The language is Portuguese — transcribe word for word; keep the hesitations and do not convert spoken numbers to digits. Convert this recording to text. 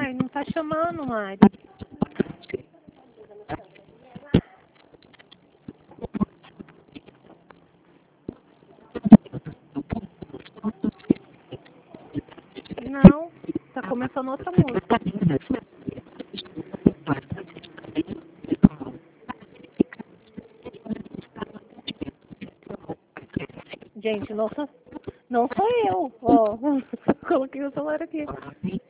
Ai, não tá chamando, Mari. Não, tá começando outra música. Gente, nossa, não sou eu. Ó, coloquei o celular aqui.